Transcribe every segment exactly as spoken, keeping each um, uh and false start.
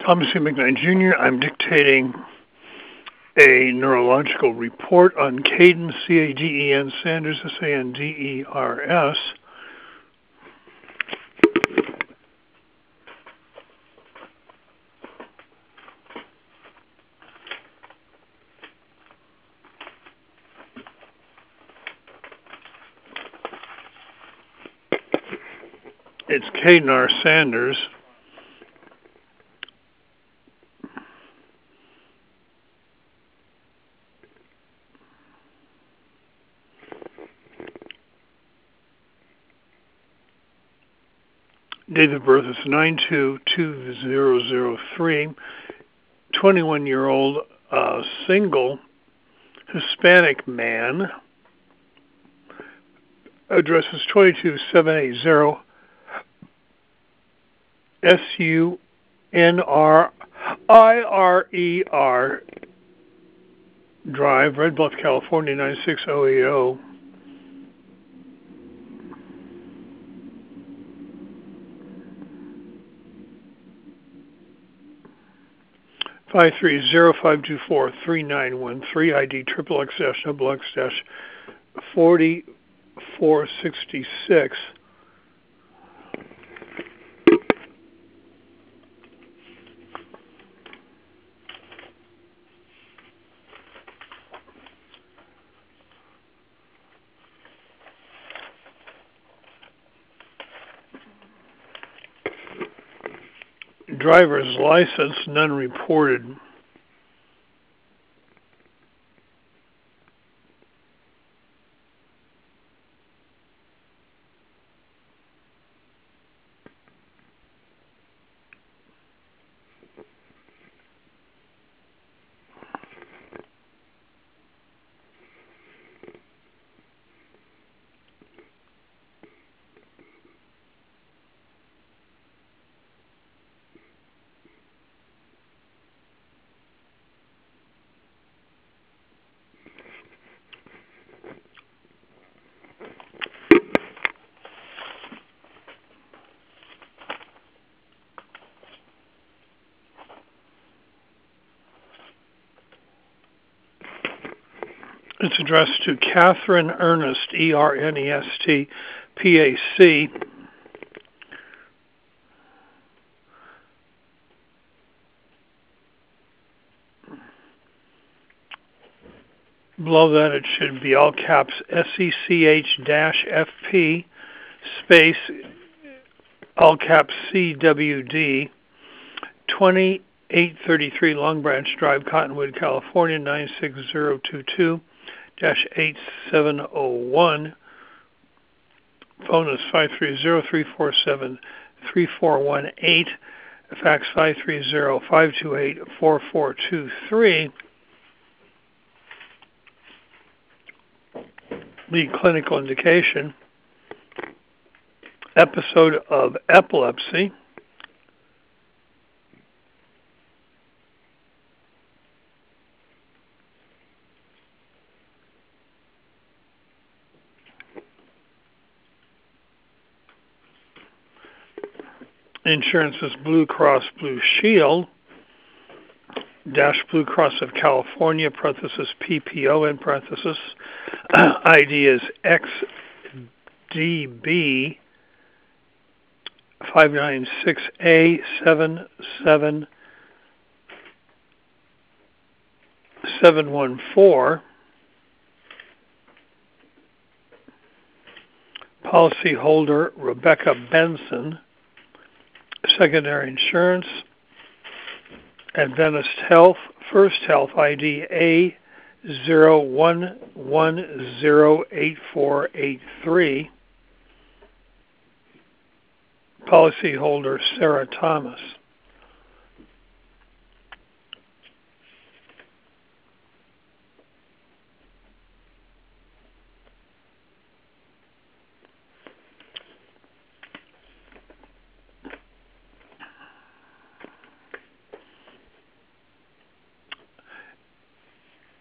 Thomas C. McKnight Junior I'm dictating a neurological report on Caden, C A D E N, Sanders, S A N D E R S. It's Caden R. Sanders. Date of birth is nine two two zero zero three. twenty-one-year-old uh, single Hispanic man. Address is twenty-two seven eighty S U N R I R E R Drive, Red Bluff, California, nine six zero eight zero. Five three zero five two four three nine one three. I D triple X dash double X dash forty four sixty six. Driver's license, none reported. It's addressed to Catherine Ernest, E R N E S T, P A C. Below that it should be all caps S E C H dash F P space all caps C W D, twenty-eight thirty-three Long Branch Drive, Cottonwood, California, nine six zero two two dash eight seven zero one. Phone is five three zero three four seven three four one eight. Fax five three zero five two eight four four two three. The clinical indication, episode of epilepsy. Insurance is Blue Cross Blue Shield, dash Blue Cross of California, parenthesis P P O in parenthesis. I D is X D B five nine six A seven seven seven one four. Policyholder Rebecca Benson. Secondary insurance, Adventist Health, First Health I D A zero one one zero eight four eight three. Policyholder Sarah Thomas.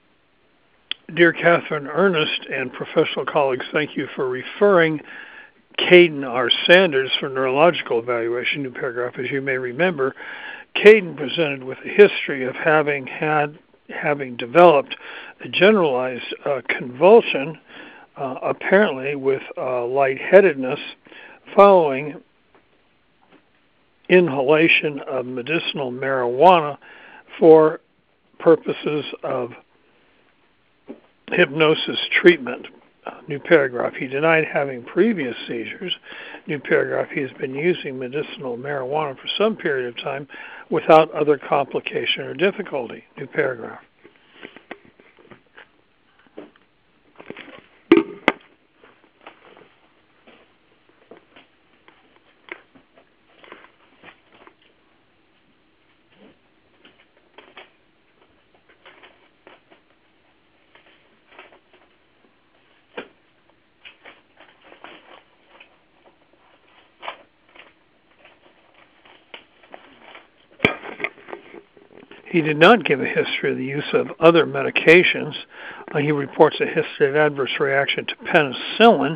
Dear Catherine Ernest and professional colleagues, thank you for referring Caden R. Sanders for neurological evaluation, new paragraph. As you may remember, Caden presented with a history of having had, having developed a generalized uh, convulsion, uh, apparently with uh, lightheadedness, following inhalation of medicinal marijuana for purposes of hypnosis treatment. Uh, new paragraph. He denied having previous seizures. New paragraph. He has been using medicinal marijuana for some period of time without other complication or difficulty. New paragraph. He did not give a history of the use of other medications. Uh, he reports a history of adverse reaction to penicillin.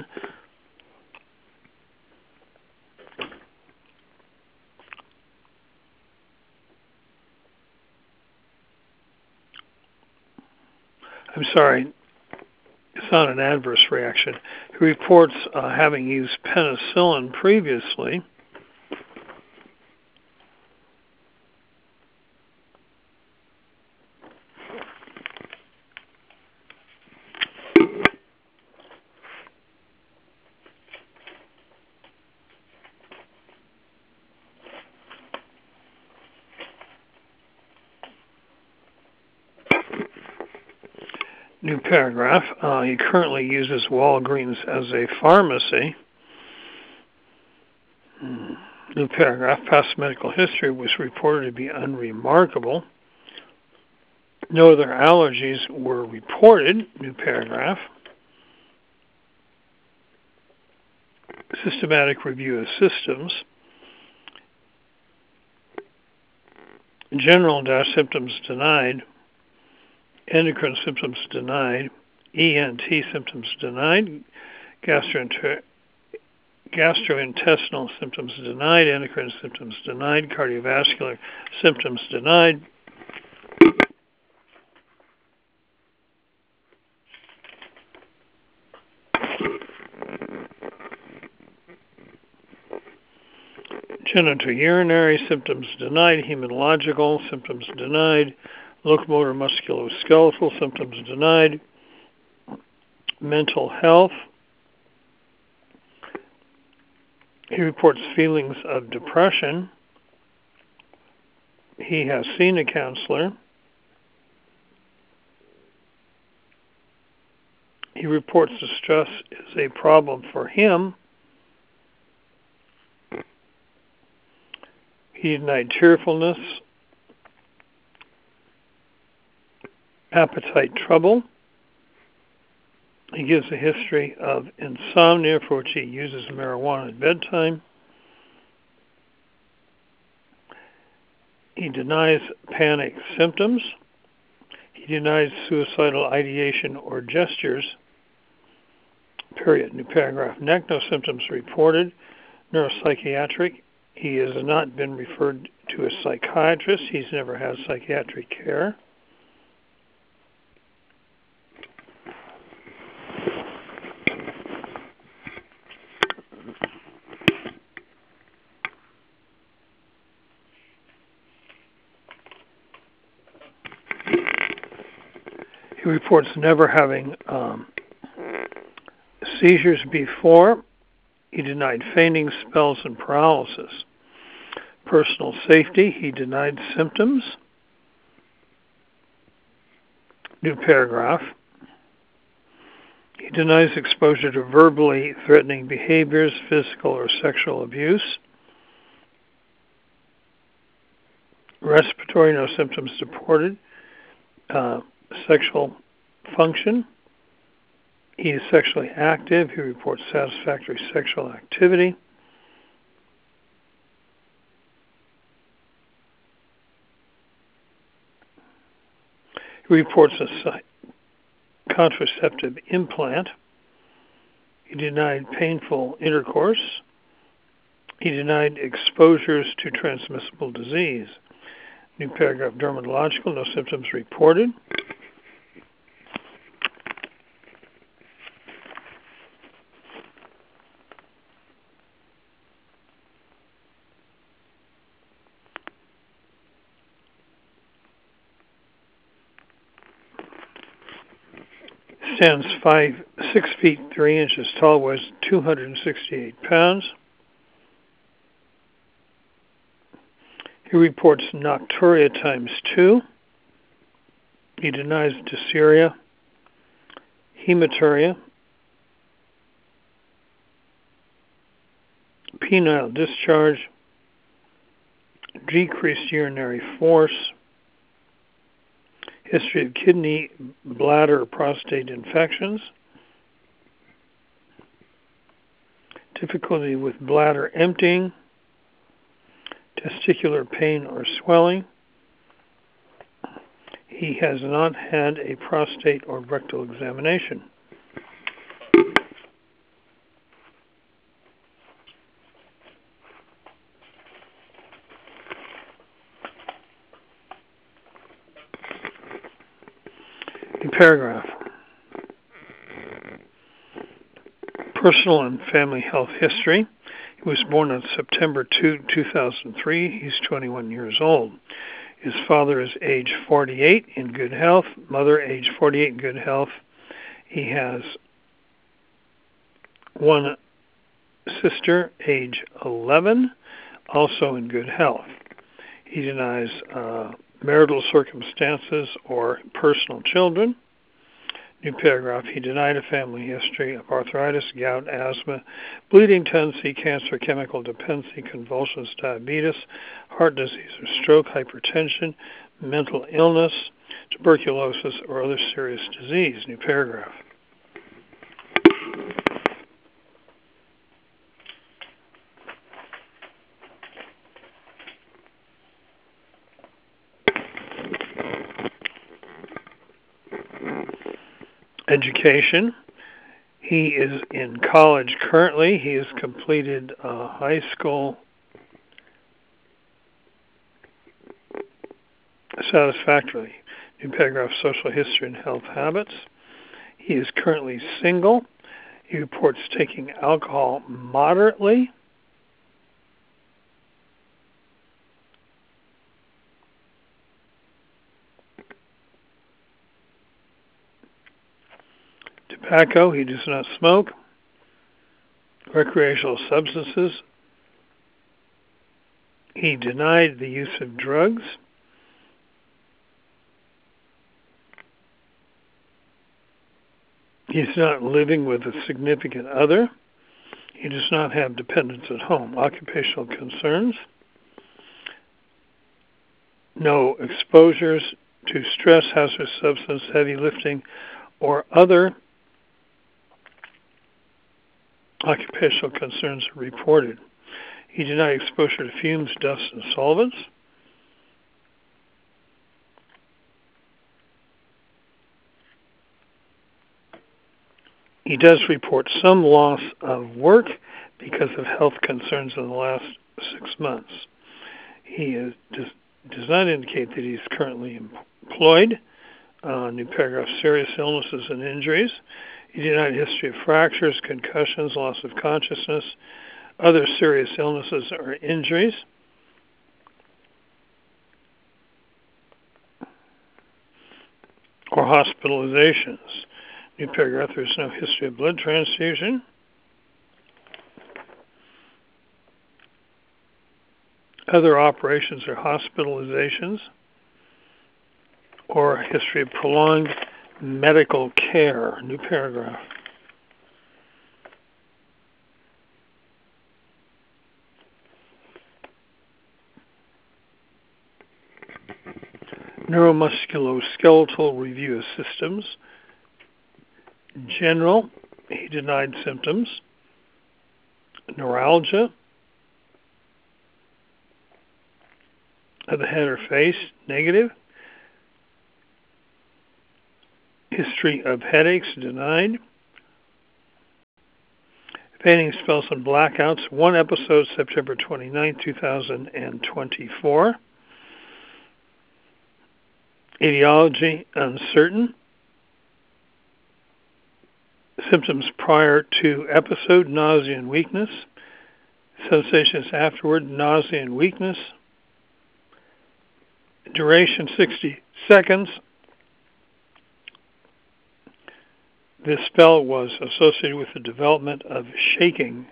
I'm sorry, it's not an adverse reaction. He reports uh, having used penicillin previously. New paragraph. Uh, he currently uses Walgreens as a pharmacy. Hmm. New paragraph. Past medical history was reported to be unremarkable. No other allergies were reported. New paragraph. Systematic review of systems. General symptoms denied. Endocrine symptoms denied. E N T symptoms denied. Gastroenter- gastrointestinal symptoms denied. Endocrine symptoms denied. Cardiovascular symptoms denied. Genitourinary symptoms denied. Hematological symptoms denied. Locomotor musculoskeletal symptoms denied. Mental health. He reports feelings of depression. He has seen a counselor. He reports the stress is a problem for him. He denied tearfulness, appetite trouble. He gives a history of insomnia for which he uses marijuana at bedtime. He denies panic symptoms. He denies suicidal ideation or gestures. Period. New paragraph. Neck, no symptoms reported. Neuropsychiatric. He has not been referred to a psychiatrist. He's never had psychiatric care. He reports never having um, seizures before. He denied fainting, spells, and paralysis. Personal safety, he denied symptoms. New paragraph. He denies exposure to verbally threatening behaviors, physical or sexual abuse. Respiratory, no symptoms reported. Uh, sexual function. He is sexually active. He reports satisfactory sexual activity. He reports a contraceptive implant. He denied painful intercourse. He denied exposures to transmissible disease. New paragraph, dermatological, no symptoms reported. Stands five, six feet three inches tall, weighs two hundred sixty-eight pounds. He reports nocturia times two. He denies dysuria, hematuria, penile discharge, decreased urinary force, history of kidney, bladder, or prostate infections, difficulty with bladder emptying, testicular pain or swelling. He has not had a prostate or rectal examination. In paragraph, personal and family health history. He was born on September second, two thousand three. He's twenty-one years old. His father is age forty-eight, in good health. Mother, age forty-eight, in good health. He has one sister, age eleven, also in good health. He denies uh, marital circumstances or personal children. New paragraph, he denied a family history of arthritis, gout, asthma, bleeding tendency, cancer, chemical dependency, convulsions, diabetes, heart disease or stroke, hypertension, mental illness, tuberculosis, or other serious disease. New paragraph. Education. He is in college currently. He has completed uh, high school satisfactorily. New paragraph, social history and health habits. He is currently single. He reports taking alcohol moderately. Tobacco, he does not smoke. Recreational substances, he denied the use of drugs. He's not living with a significant other. He does not have dependents at home. Occupational concerns, no exposures to stress, hazardous substance, heavy lifting, or other occupational concerns are reported. He denied exposure to fumes, dust, and solvents. He does report some loss of work because of health concerns in the last six months. He is, does, does not indicate that he's currently employed. Uh, new paragraph, serious illnesses and injuries. He denied history of fractures, concussions, loss of consciousness, other serious illnesses or injuries. Or hospitalizations. New paragraph, there's no history of blood transfusion. Other operations or hospitalizations, or a history of prolonged medical care. New paragraph. Neuromusculoskeletal review of systems. General, he denied symptoms. Neuralgia of the head or face, negative. History of headaches, denied. Painting spells and blackouts, one episode, September twenty-ninth, two thousand twenty-four. Etiology uncertain. Symptoms prior to episode, nausea and weakness. Sensations afterward, nausea and weakness. Duration sixty seconds. This spell was associated with the development of shaking.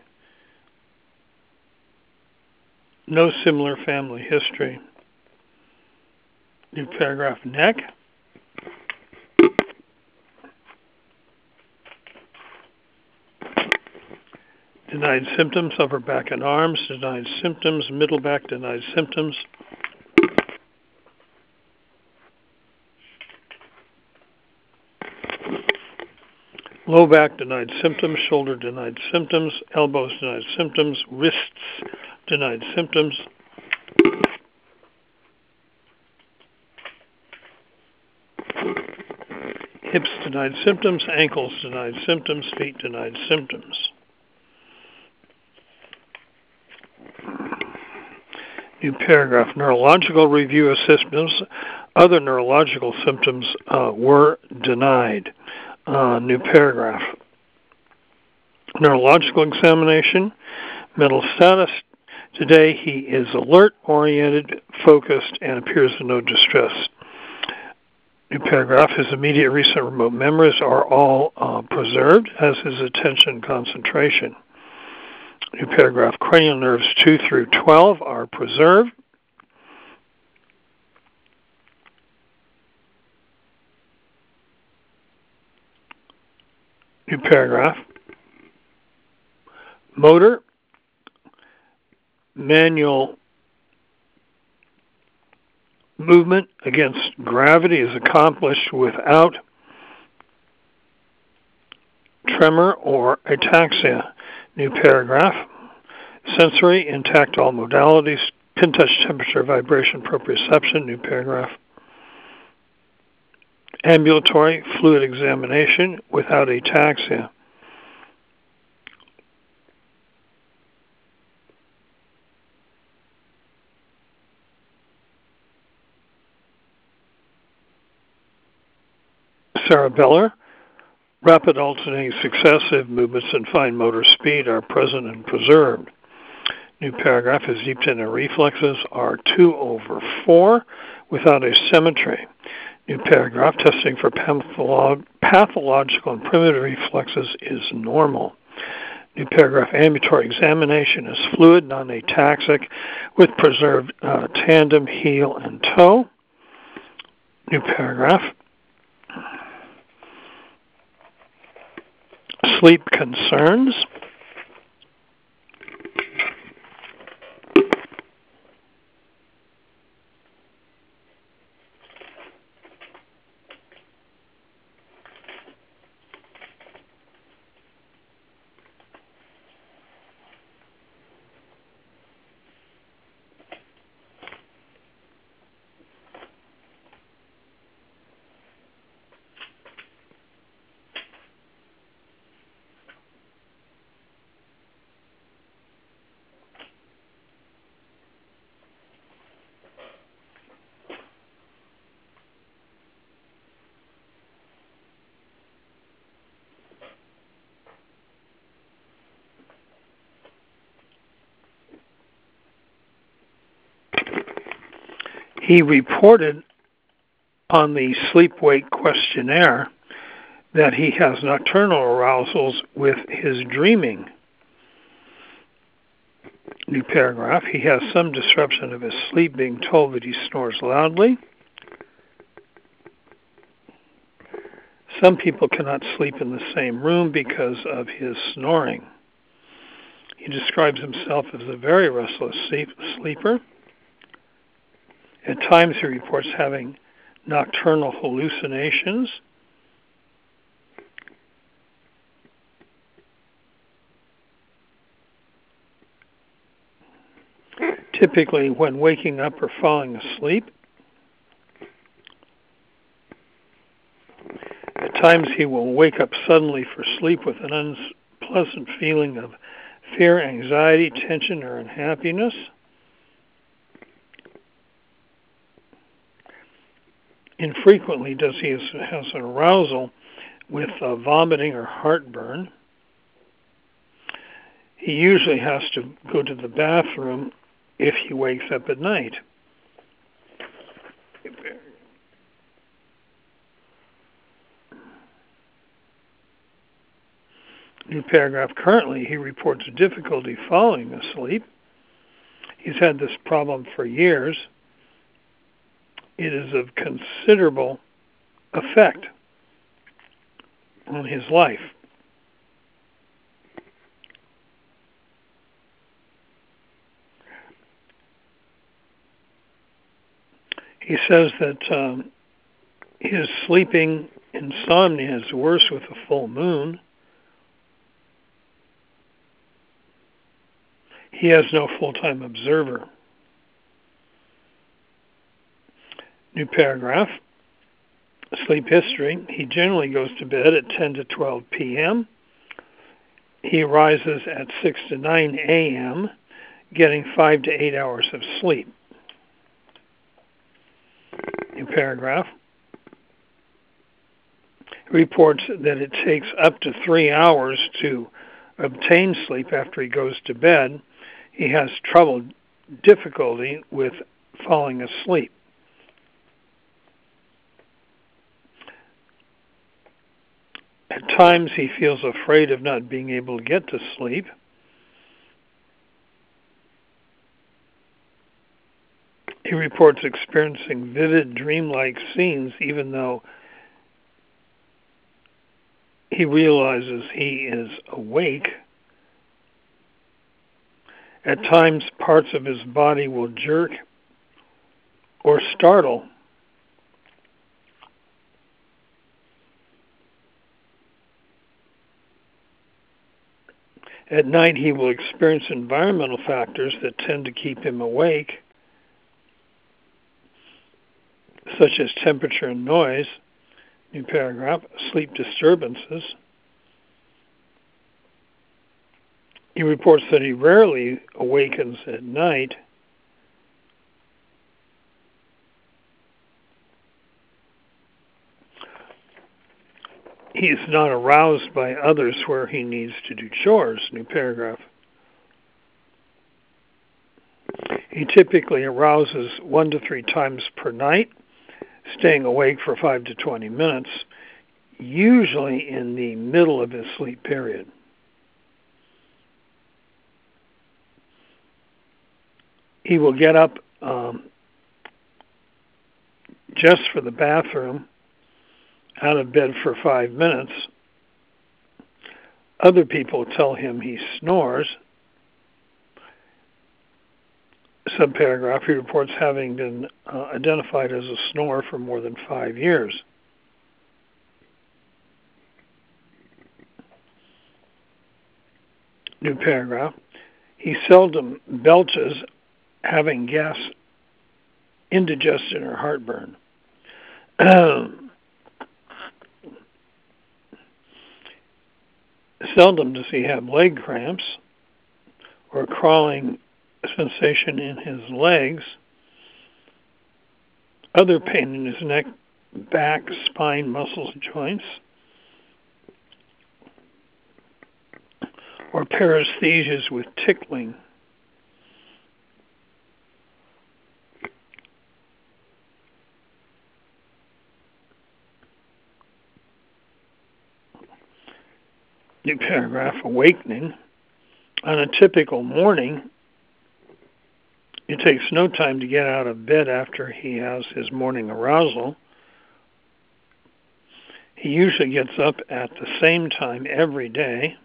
No similar family history. New paragraph, neck. Denied symptoms, upper back and arms. Denied symptoms, middle back, denied symptoms. Low back, denied symptoms. Shoulder, denied symptoms. Elbows, denied symptoms. Wrists, denied symptoms. Hips, denied symptoms. Ankles, denied symptoms. Feet, denied symptoms. New paragraph, neurological review of symptoms. Other neurological symptoms uh, were denied. Uh, new paragraph. Neurological examination. Mental status. Today he is alert, oriented, focused, and appears in no distress. New paragraph. His immediate, recent, remote memories are all uh, preserved, as his attention concentration. New paragraph. Cranial nerves two through twelve are preserved. New paragraph. Motor, manual movement against gravity is accomplished without tremor or ataxia. New paragraph. Sensory and tactile modalities, pin touch, temperature, vibration, proprioception. New paragraph. Ambulatory fluid examination without ataxia. Cerebellar, rapid alternating successive movements and fine motor speed are present and preserved. New paragraph. His deep tendon reflexes are two over four without asymmetry. New paragraph. Testing for patholog- pathological and primitive reflexes is normal. New paragraph. Ambulatory examination is fluid, non-ataxic, with preserved uh, tandem, heel, and toe. New paragraph. Sleep concerns. He reported on the sleep-wake questionnaire that he has nocturnal arousals with his dreaming. New paragraph. He has some disruption of his sleep, being told that he snores loudly. Some people cannot sleep in the same room because of his snoring. He describes himself as a very restless sleeper. At times he reports having nocturnal hallucinations. Typically when waking up or falling asleep. At times he will wake up suddenly for sleep with an unpleasant feeling of fear, anxiety, tension, or unhappiness. Infrequently does he has an arousal with uh, vomiting or heartburn. He usually has to go to the bathroom if he wakes up at night. New paragraph. Currently, he reports difficulty falling asleep. He's had this problem for years. It is of considerable effect on his life. He says that um, his sleeping insomnia is worse with a full moon. He has no full-time observer. New paragraph. Sleep history. He generally goes to bed at ten to twelve p.m. He rises at six to nine a.m., getting five to eight hours of sleep. New paragraph. Reports that it takes up to three hours to obtain sleep after he goes to bed. He has trouble, difficulty with falling asleep. At times he feels afraid of not being able to get to sleep. He reports experiencing vivid dreamlike scenes even though he realizes he is awake. At times parts of his body will jerk or startle. At night, he will experience environmental factors that tend to keep him awake, such as temperature and noise. New paragraph. Sleep disturbances. He reports that he rarely awakens at night. He is not aroused by others where he needs to do chores. New paragraph. He typically arouses one to three times per night, staying awake for five to twenty minutes, usually in the middle of his sleep period. He will get up um, just for the bathroom, out of bed for five minutes. Other people tell him he snores. Subparagraph, he reports having been uh, identified as a snorer for more than five years. New paragraph, he seldom belches, having gas, indigestion, or heartburn. Seldom does he have leg cramps or crawling sensation in his legs, other pain in his neck, back, spine, muscles, and joints, or paresthesias with tickling. New paragraph, awakening. On a typical morning, it takes no time to get out of bed after he has his morning arousal. He usually gets up at the same time every day.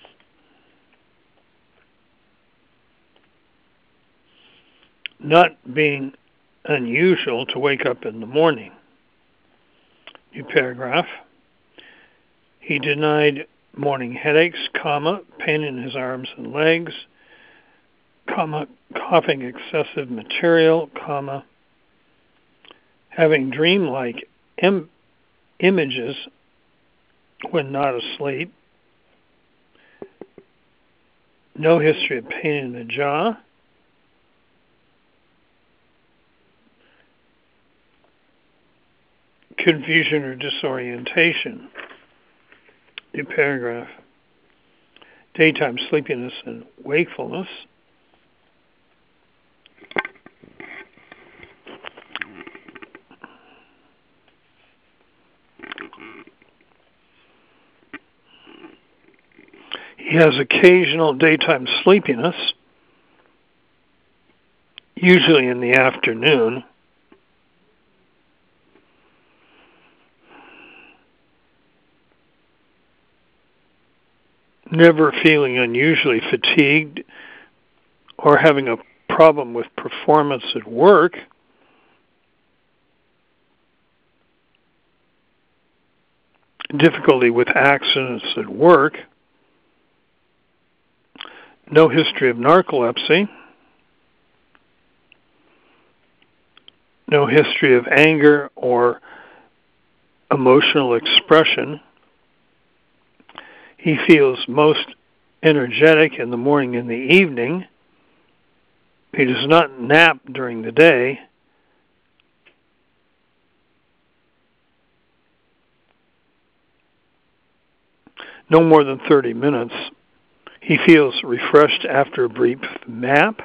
Not being unusual to wake up in the morning. New paragraph. He denied morning headaches, comma, pain in his arms and legs, comma, coughing excessive material, comma, having dreamlike im- images when not asleep. No history of pain in the jaw. Confusion or disorientation. New paragraph. Daytime sleepiness and wakefulness. He has occasional daytime sleepiness, usually in the afternoon. Never feeling unusually fatigued or having a problem with performance at work. Difficulty with accidents at work. No history of narcolepsy. No history of anger or emotional expression. He feels most energetic in the morning and the evening. He does not nap during the day. No more than thirty minutes. He feels refreshed after a brief nap.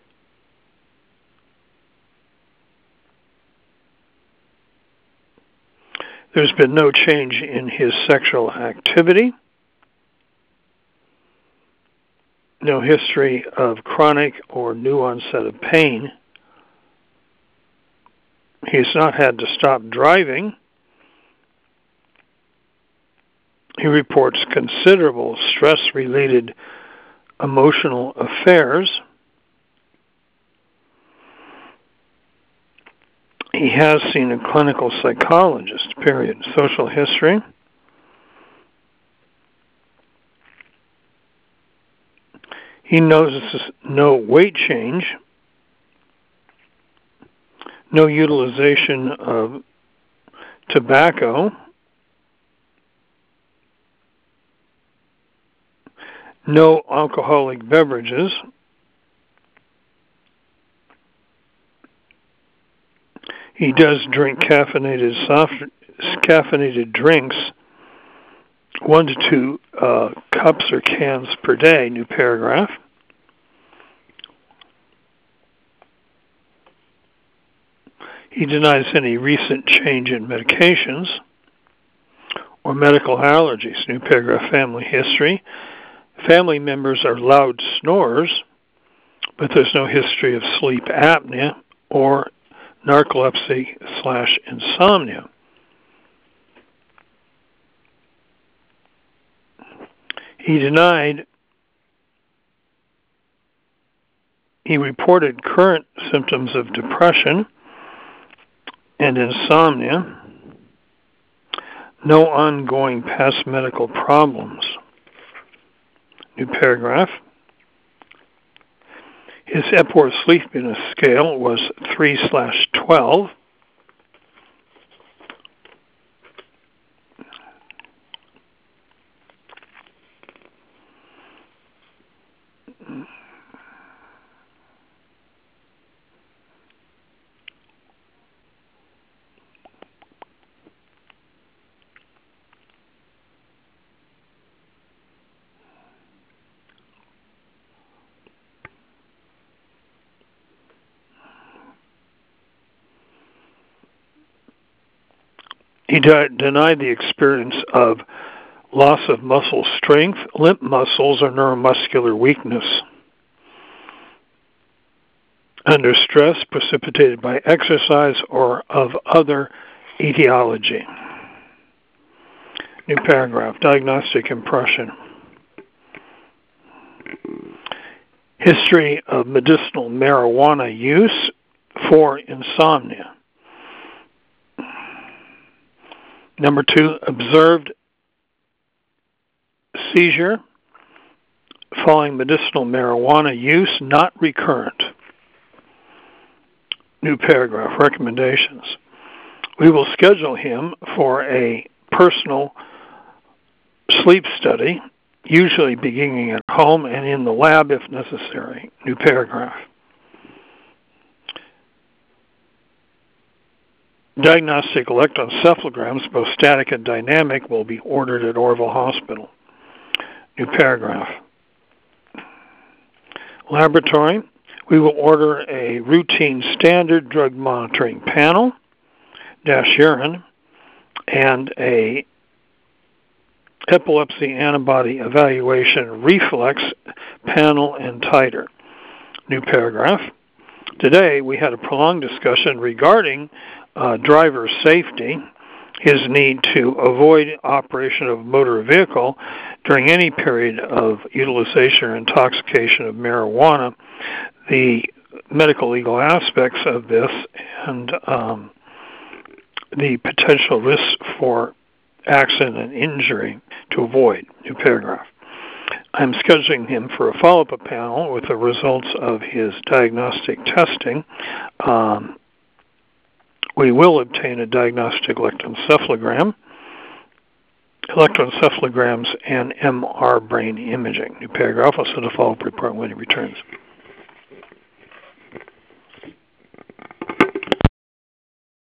There's been no change in his sexual activity. No history of chronic or new onset of pain. He's not had to stop driving. He reports considerable stress-related emotional affairs. He has seen a clinical psychologist, period. Social history. He notices no weight change, no utilization of tobacco, no alcoholic beverages, he does drink caffeinated soft caffeinated drinks, one to two uh, cups or cans per day. New paragraph. He denies any recent change in medications or medical allergies. New paragraph. Family history. Family members are loud snorers, but there's no history of sleep apnea or narcolepsy slash insomnia. He denied, he reported current symptoms of depression and insomnia, no ongoing past medical problems. New paragraph. His Epworth Sleepiness Scale was three slash twelve. He de- denied the experience of loss of muscle strength, limp muscles, or neuromuscular weakness under stress precipitated by exercise or of other etiology. New paragraph. Diagnostic impression. History of medicinal marijuana use for insomnia. Number two, observed seizure following medicinal marijuana use, not recurrent. New paragraph. Recommendations. We will schedule him for a personal sleep study usually beginning at home and in the lab if necessary. New paragraph. Diagnostic electroencephalograms, both static and dynamic, will be ordered at Orville Hospital. New paragraph. Laboratory. We will order a routine standard drug monitoring panel, dash urine, and a epilepsy antibody evaluation reflex panel and titer. New paragraph. Today we had a prolonged discussion regarding uh, driver safety, his need to avoid operation of a motor vehicle during any period of utilization or intoxication of marijuana, the medical legal aspects of this, and um, the potential risks for accident and injury to avoid. New paragraph. I'm scheduling him for a follow-up panel with the results of his diagnostic testing. Um, we will obtain a diagnostic electroencephalogram, electroencephalograms, and M R brain imaging. New paragraph. I'll send a follow-up report when he returns.